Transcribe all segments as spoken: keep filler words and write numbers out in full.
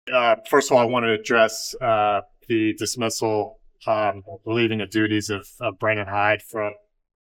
Uh, first of all, I want to address uh, the dismissal, um, relieving the duties of, of Brandon Hyde from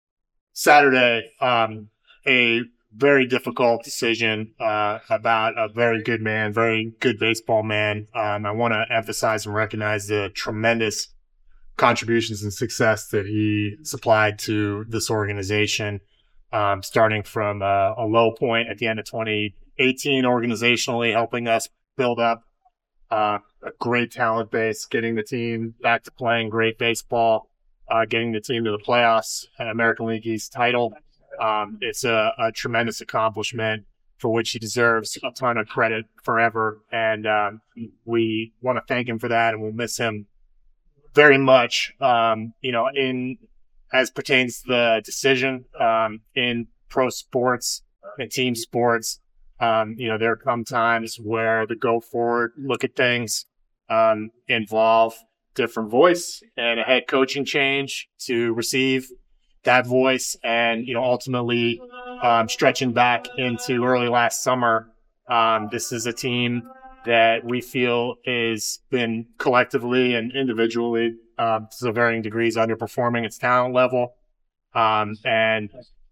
Saturday. Um, a very difficult decision uh, about a very good man, very good baseball man. Um, I want to emphasize and recognize the tremendous contributions and success that he supplied to this organization, um, starting from a, a low point at the end of twenty eighteen organizationally, helping us build up uh, a great talent base, getting the team back to playing great baseball, uh, getting the team to the playoffs, an American League East title. Um, it's a, a tremendous accomplishment for which he deserves a ton of credit forever. And um, we want to thank him for that, and we'll miss him very much. Um, you know, in as pertains to the decision um, in pro sports and team sports, um, you know, there come times where the go forward look at things um, involve different voice and a head coaching change to receive that voice. And, you know, ultimately um, stretching back into early last summer, um, this is a team that we feel has been collectively and individually uh, to varying degrees underperforming its talent level. Um, and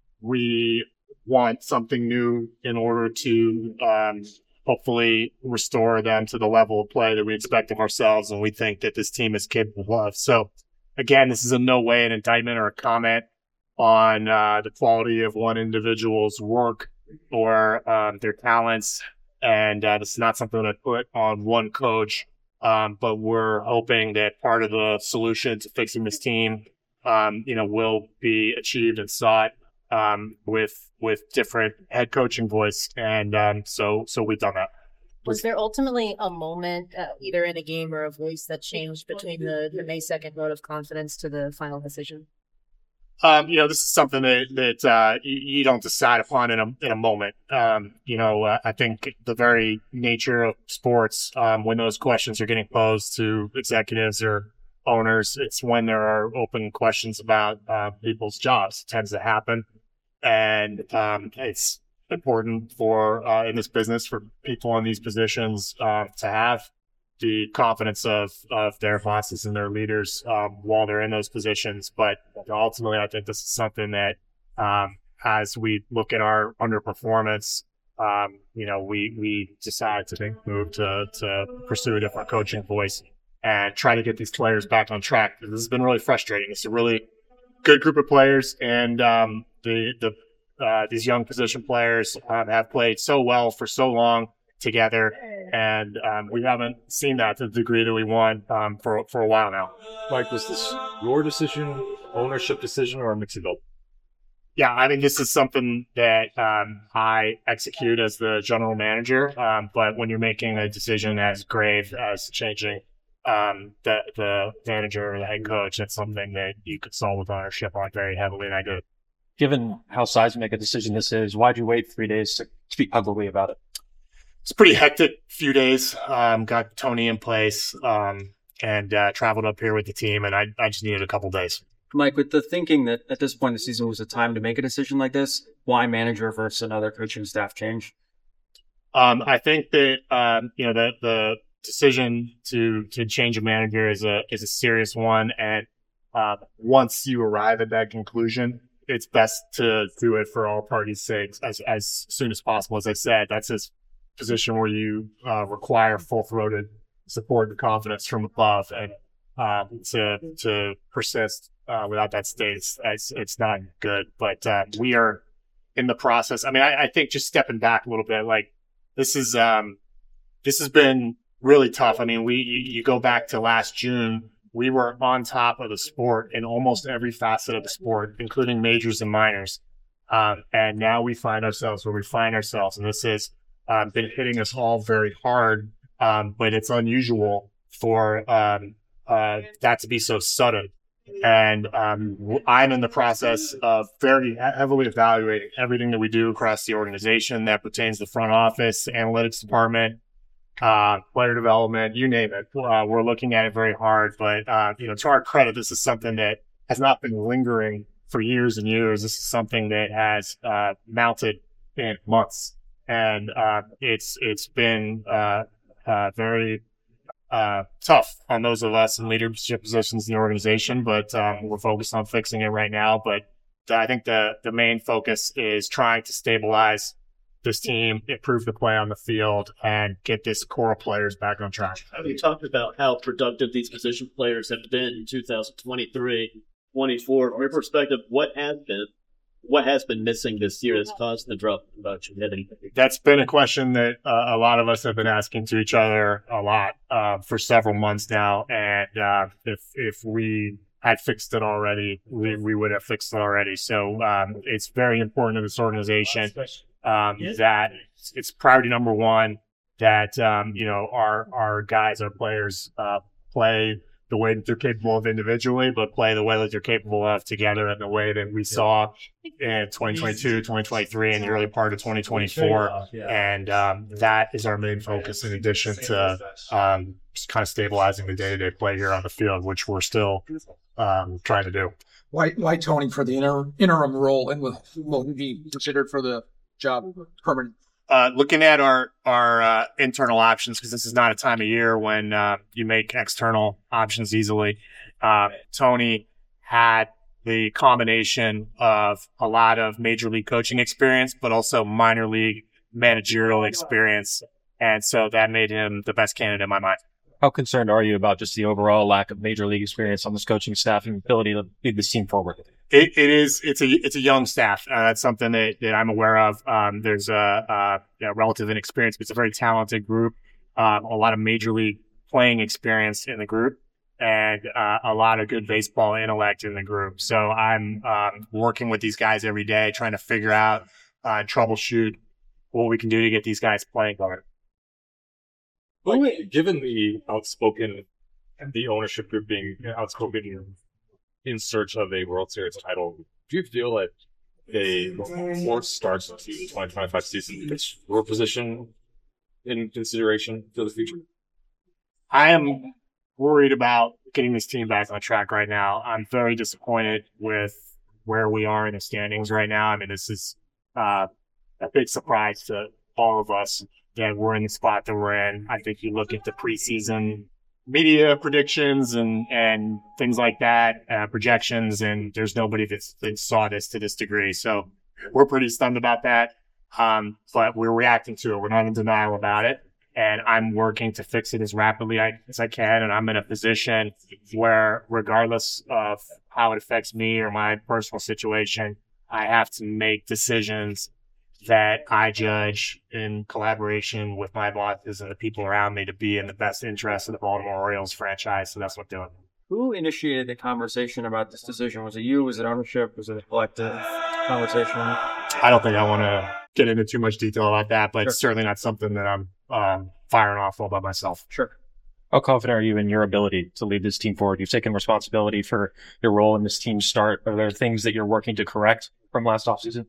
we want something new in order to um, hopefully restore them to the level of play that we expect of ourselves and we think that this team is capable of. So, again, this is in no way an indictment or a comment on uh, the quality of one individual's work or um, their talents. And uh, this is not something that I put on one coach, um, but we're hoping that part of the solution to fixing this team, um, you know, will be achieved and sought um, with with different head coaching voice. And um, so so we've done that. Was there ultimately a moment, uh, either in a game or a voice, that changed between the, the May second vote of confidence to the final decision? Um, you know, this is something that, that uh, you, you don't decide upon in a in a moment. Um, you know, uh, I think the very nature of sports, um, when those questions are getting posed to executives or owners, it's when there are open questions about uh, people's jobs. It tends to happen, and um, it's important for uh, in this business for people in these positions uh, to have the confidence of, of their bosses and their leaders um, while they're in those positions. But ultimately, I think this is something that um, as we look at our underperformance, um, you know, we, we decide to make move to, to pursue a different coaching voice and try to get these players back on track. This has been really frustrating. It's a really good group of players, and um, the, the uh, these young position players um, have played so well for so long together, and um, we haven't seen that to the degree that we want um, for for a while now. Mike, was this your decision, ownership decision, or a mix of both? Yeah, I mean, this is something that um, I execute as the general manager, um, but when you're making a decision as grave as changing um, the the manager or the head coach, it's something that you consult with ownership on very heavily, and I do. Given how seismic a decision this is, why'd you wait three days to speak publicly about it? It's a pretty hectic few days. Um, got Tony in place um, and uh, traveled up here with the team, and I, I just needed a couple days. Mike, with the thinking that at this point in the season was a time to make a decision like this, why manager versus another coaching staff change? Um, I think that um, you know the the decision to to change a manager is a is a serious one, and uh, once you arrive at that conclusion, it's best to do it for all parties' sakes as as soon as possible. As I said, that's as position where you uh, require full-throated support and confidence from above, and uh, to to persist uh, without that state, it's, it's not good. But uh, we are in the process. I mean, I, I think just stepping back a little bit, like this is um, this has been really tough. I mean, we you, you go back to last June, we were on top of the sport in almost every facet of the sport, including majors and minors, um, and now we find ourselves where we find ourselves, and this is. Um, been hitting us all very hard, um, but it's unusual for um, uh, that to be so sudden. And um, I'm in the process of very heavily evaluating everything that we do across the organization that pertains to the front office, analytics department, uh, player development, you name it. Uh, we're looking at it very hard, but uh, you know, to our credit, this is something that has not been lingering for years and years. This is something that has uh, mounted in months. And uh, it's it's been uh, uh, very uh, tough on those of us in leadership positions in the organization, but um, we're focused on fixing it right now. But I think the, the main focus is trying to stabilize this team, improve the play on the field, and get this core of players back on track. You talked about how productive these position players have been in two thousand twenty-three, twenty-four. From your perspective, what has been what has been missing this year that's caused the drop in production? That's been a question that uh, a lot of us have been asking to each other a lot uh, for several months now. And uh, if if we had fixed it already, we, we would have fixed it already. So um, it's very important to this organization um, that it's priority number one that um, you know our our guys, our players uh, play the way that they're capable of individually, but play the way that they're capable of together in the way that we saw in twenty twenty-two, twenty twenty-three, and the early part of twenty twenty-four. And um, that is our main focus in addition to um, just kind of stabilizing the day-to-day play here on the field, which we're still um, trying to do. Why, why Tony for the inter, interim role, and will, will he be considered for the job permanent? Uh, looking at our our uh, internal options, because this is not a time of year when uh, you make external options easily. Uh, Tony had the combination of a lot of major league coaching experience, but also minor league managerial experience, and so that made him the best candidate in my mind. How concerned are you about just the overall lack of major league experience on this coaching staff and ability to lead this team forward? It, it is. It's a. It's a young staff. Uh, that's something that, that I'm aware of. Um, there's a, a, a relative inexperience, but it's a very talented group. Um, a lot of major league playing experience in the group, and uh, a lot of good baseball intellect in the group. So I'm um, working with these guys every day, trying to figure out, uh, troubleshoot what we can do to get these guys playing better. Well, given the outspoken, the ownership group being outspoken in search of a World Series title, do you feel like a forced start to the twenty twenty-five season puts your position in consideration for the future? I am worried about getting this team back on track right now. I'm very disappointed with where we are in the standings right now. I mean, this is uh, a big surprise to all of us that we're in the spot that we're in. I think you look at the preseason media predictions and, and things like that, uh, projections, and there's nobody that's, that saw this to this degree. So we're pretty stunned about that. Um, but we're reacting to it. We're not in denial about it. And I'm working to fix it as rapidly as I can. And I'm in a position where, regardless of how it affects me or my personal situation, I have to make decisions that I judge in collaboration with my bosses and the people around me to be in the best interest of the Baltimore Orioles franchise. So that's what I'm doing. Who initiated the conversation about this decision? Was it you? Was it ownership? Was it a collective conversation? I don't think I want to get into too much detail about that, but Sure. it's certainly not something that I'm um, firing off all by myself. Sure. How confident are you in your ability to lead this team forward? You've taken responsibility for your role in this team's start. Are there things that you're working to correct from last offseason?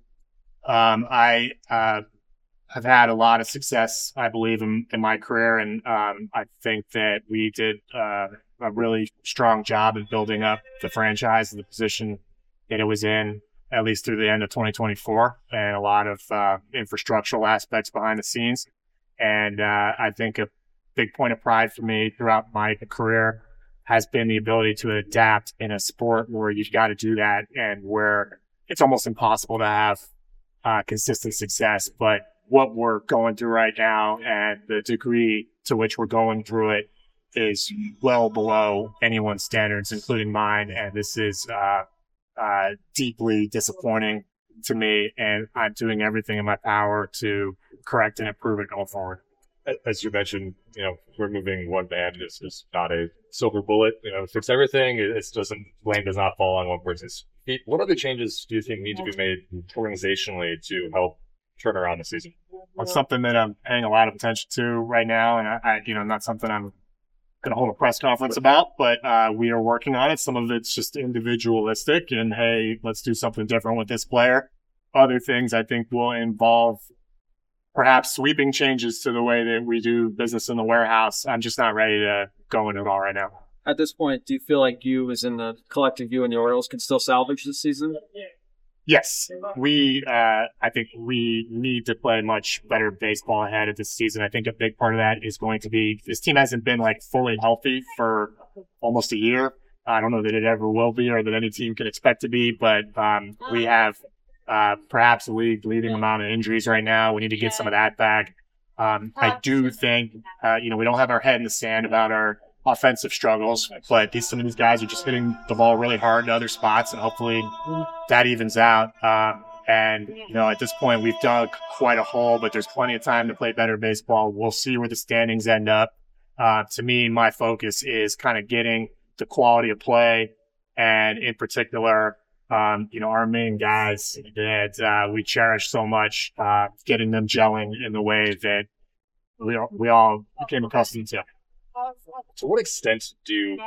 Um, I uh, have had a lot of success, I believe, in, in my career, and um, I think that we did uh, a really strong job in building up the franchise and the position that it was in, at least through the end of twenty twenty-four, and a lot of uh, infrastructural aspects behind the scenes. And uh, I think a big point of pride for me throughout my career has been the ability to adapt in a sport where you've got to do that and where it's almost impossible to have Uh, consistent success. But what we're going through right now and the degree to which we're going through it is well below anyone's standards, including mine. And this is uh, uh, deeply disappointing to me. And I'm doing everything in my power to correct and improve it going forward. As you mentioned, you know, removing one man is, is not a silver bullet. You know, fix everything. It, it doesn't, blame does not fall on one person's feet. What other changes do you think need to be made organizationally to help turn around the season? It's something that I'm paying a lot of attention to right now, and I, I you know, not something I'm going to hold a press conference about, but uh, we are working on it. Some of it's just individualistic, and hey, let's do something different with this player. Other things I think will involve perhaps sweeping changes to the way that we do business in the warehouse. I'm just not ready to go into it all right now. At this point, do you feel like you, as in the collective you and the Orioles, can still salvage this season? Yes, we. Uh, I think we need to play much better baseball ahead of this season. I think a big part of that is going to be this team hasn't been like fully healthy for almost a year. I don't know that it ever will be, or that any team can expect to be. But um, we have uh, perhaps the league leading amount of injuries right now. We need to get some of that back. Um, I do think uh, you know we don't have our head in the sand about our offensive struggles, but these some of these guys are just hitting the ball really hard to other spots, and hopefully that evens out. Uh, and you know, at this point, we've dug quite a hole, but there's plenty of time to play better baseball. We'll see where the standings end up. Uh, to me, my focus is kind of getting the quality of play, and in particular, um, you know, our main guys that uh, we cherish so much, uh, getting them gelling in the way that we all, we all became accustomed to. To what extent do you,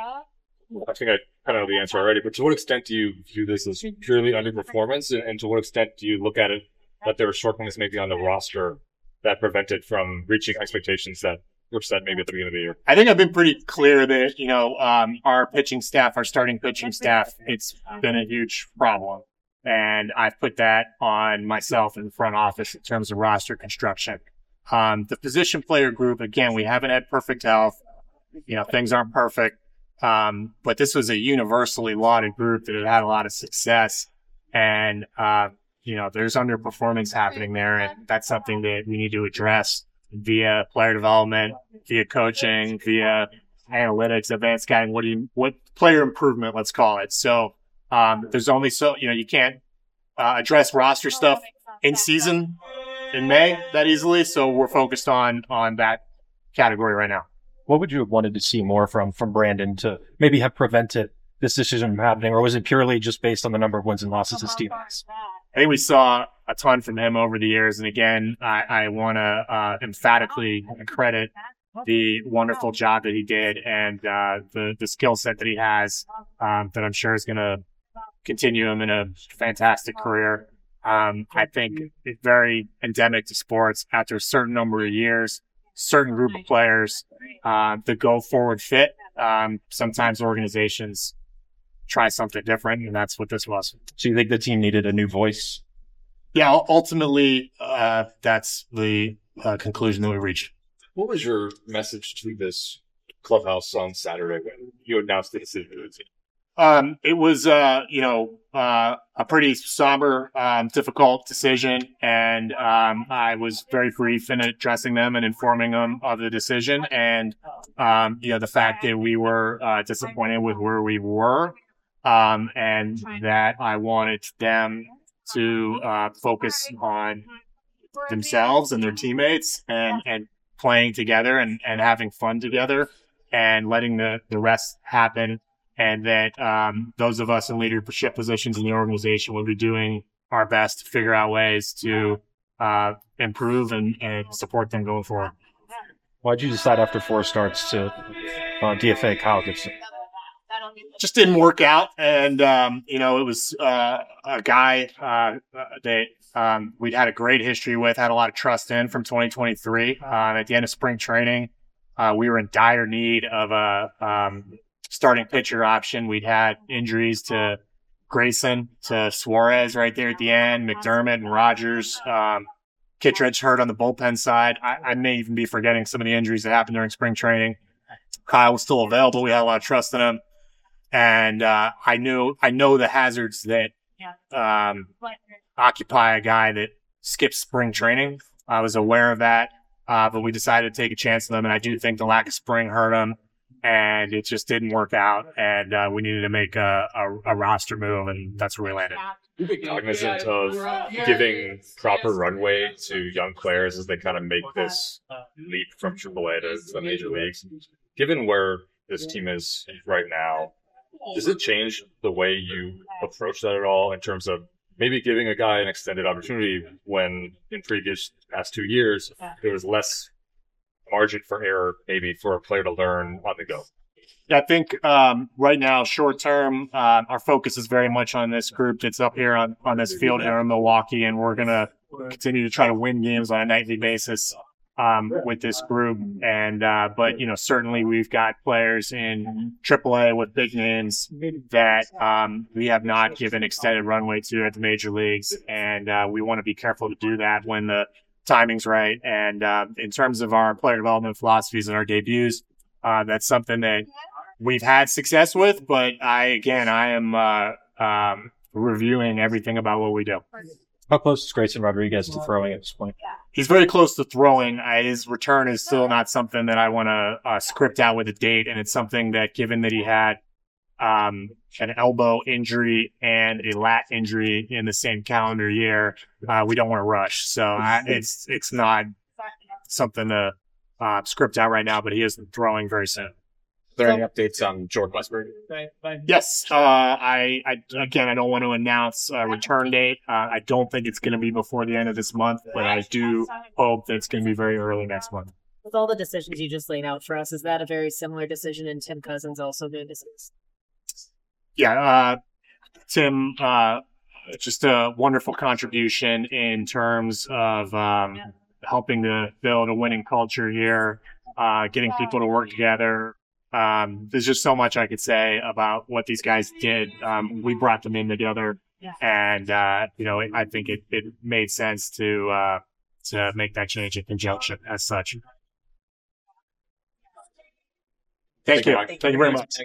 I think I kind of know the answer already, but to what extent do you view this as purely underperformance, and, and to what extent do you look at it that there were shortcomings maybe on the roster that prevented from reaching expectations that were set maybe at the beginning of the year? I think I've been pretty clear that, you know, um, our pitching staff, our starting pitching staff, it's been a huge problem. And I've put that on myself in the front office in terms of roster construction. Um, the position player group, again, we haven't had perfect health. You know, things aren't perfect. Um, but this was a universally lauded group that had had a lot of success. And, uh, you know, there's underperformance happening there. And that's something that we need to address via player development, via coaching, via analytics, advanced scouting, what do you, what player improvement, let's call it. So, um, there's only so, you know, you can't, uh, address roster stuff in season in May that easily. So we're focused on, on that category right now. What would you have wanted to see more from from Brandon to maybe have prevented this decision from happening, or was it purely just based on the number of wins and losses his team has? I think we saw a ton from him over the years, and again, I, I want to uh, emphatically credit the wonderful job that he did and uh, the the skill set that he has, um, that I'm sure is going to continue him in a fantastic career. Um, I think it's very endemic to sports. After a certain number of years, certain group of players, uh, the go forward fit. Um, sometimes organizations try something different, and that's what this was. So you think the team needed a new voice? Yeah, ultimately, uh, that's the uh, conclusion that we reached. What was your message to this clubhouse on Saturday when you announced the decision to the team? Um, it was, uh, you know, uh, a pretty somber, um, difficult decision. And, um, I was very brief in addressing them and informing them of the decision. And, um, you know, the fact that we were, uh, disappointed with where we were, um, and that I wanted them to, uh, focus on themselves and their teammates and, and playing together and, and having fun together and letting the, the rest happen. And that um, those of us in leadership positions in the organization will be doing our best to figure out ways to uh, improve and, and support them going forward. Why'd you decide after four starts to uh, D F A Kyle Gibson? Just didn't work out. And, um, you know, it was uh, a guy uh, that um, we'd had a great history with, had a lot of trust in from twenty twenty-three. Um, at the end of spring training, uh, we were in dire need of a um, – starting pitcher option. We'd had injuries to Grayson, to Suarez right there at the end, McDermott and Rogers. Um, Kittredge hurt on the bullpen side. I, I may even be forgetting some of the injuries that happened during spring training. Kyle was still available. We had a lot of trust in him. And uh, I knew, I know the hazards that um, occupy a guy that skips spring training. I was aware of that, uh, but we decided to take a chance on them. And I do think the lack of spring hurt him. And it just didn't work out, and uh, we needed to make a, a, a roster move, and that's where we landed. Cognizant of giving proper runway to young players as they kind of make this leap from triple A to the major leagues. Given where this team is right now, does it change the way you approach that at all in terms of maybe giving a guy an extended opportunity when in previous past two years there was less margin for error, maybe for a player to learn on the go? Yeah, I think um, right now, short term, uh, our focus is very much on this group that's up here on, on this field here in Milwaukee, and we're going to continue to try to win games on a nightly basis. um, with this group. And, uh, but, you know, certainly we've got players in triple A with big names that, um, we have not given extended runway to at the major leagues. And, uh, we want to be careful to do that when the timing's right. And, uh, in terms of our player development philosophies and our debuts, uh, that's something that we've had success with, but I, again, I am, uh, um, reviewing everything about what we do. How close is Grayson Rodriguez to throwing at this point? He's very close to throwing. Uh, his return is still not something that I want to uh, script out with a date, and it's something that, given that he had um, an elbow injury and a lat injury in the same calendar year, uh, we don't want to rush. So I, it's it's not something to uh, script out right now, but he is throwing very soon. Are there any updates on Jordan Westberg? Yes. Uh, I, I, again, I don't want to announce a return date. Uh, I don't think it's going to be before the end of this month, but I do hope that it's going to be very early next month. With all the decisions you just laid out for us, is that a very similar decision and Tim Cousins also made decisions? Yeah. Uh, Tim, uh, just a wonderful contribution in terms of, um, helping to build a winning culture here, uh, getting people to work together. Um, there's just so much I could say about what these guys did. Um, we brought them in together, and uh, you know, I think it, it made sense to uh, to make that change in conjunction as such. Thank you. Thank you very much.